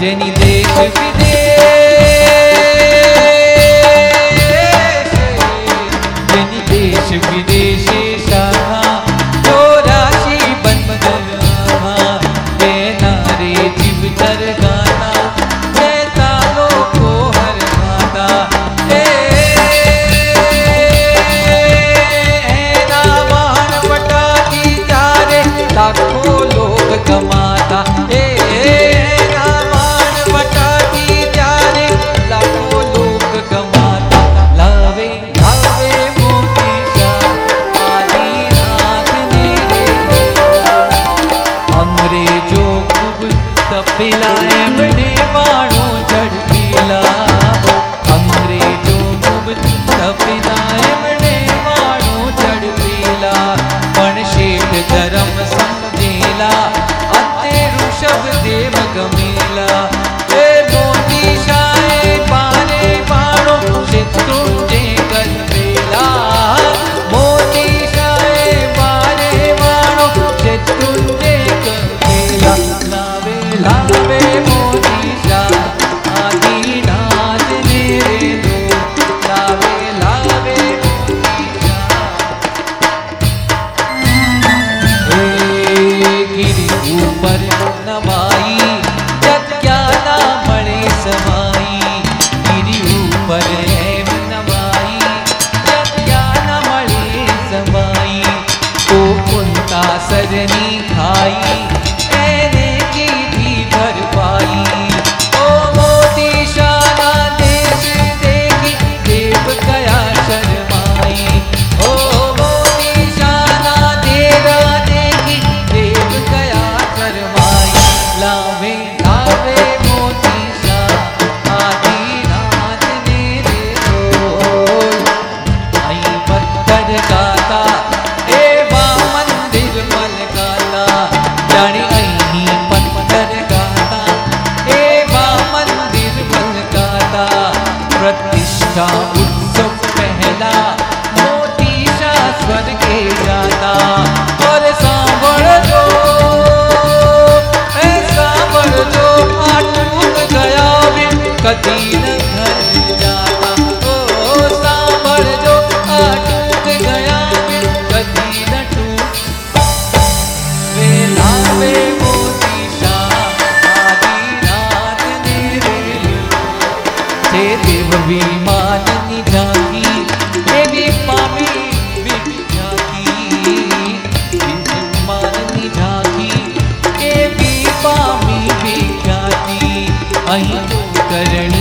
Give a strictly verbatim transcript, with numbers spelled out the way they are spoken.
જેની દેશ વિદેશ જેની દેશ વિદેશે શાખા ચોરાશી બંદરમાં તેના રે જીવતર ગાતા કહેતા લોકો હર માતા એના વાહન વટાતી ત્યારે લાખો લોક કમાતા એના વાહન વટાતી ત્યારે લાખો લોક કમાતા લાવે લાવે મોતી શા આદિનાથને અંગ્રેજો ખૂબ તપેલા એમણે વાણો ઝડપીલા અંગ્રેજો ખૂબ તપેલા એમણે વાણો ઝડપીલા પણ શેઠ ધર્મ સમજેલા અંતે ઋષભદેવ ગમેલા એ મોતી શાહે પારે વાણો શત્રુંજે કલ્પેલા મોતી શાહે પારે વાણો શત્રુંજે કલ્પેલા લાવે લાવે મોતી શાહ આદિનાથને રે દો લાવે લાવે મોતી શાહ એ ગિરી ઉપર નવાઈ જગ્યા ના મળે સમાઈ ગિરી ઉપર એમ નવાઈ જગ્યા ના મળે સમાઈ તો કુંતા સરની ખાઈ એને કીધી ભરપાઈ ઓ મોતી શાહના દેશ દેખી દેવ કયા શરમાઈ ઓ મોતી શાહના દેરા દેખી દેવ કયા શરમાઈ લાવે લાવે મોતી શાહ આદિનાથને રે બોલ અહીં પથ્થર ગાતા એવા મંદિર મલકાતા જાણે અહીં પથ્થર ગાતા એવા મંદિર મલકાતા પ્રતિષ્ઠા ઉત્સવ પહેલા મોતી શાહ સ્વર્ગે જાતા और સાંભળજો એ સાંભળજો આ ટૂટ ગયા બિન કદી ન ઘર જાતા ઓ સાંભળજો આ ટૂટ ગયા બિન કદી ન ટૂટ વે લાવે મોતી શાહ આદિનાથને રે તે દેવ વિમાનની ઝાંકી એવી પામી વિખ્યાતી વિમાનની ઝાંકી એવી પામી વિખ્યાતી અહીં કરણ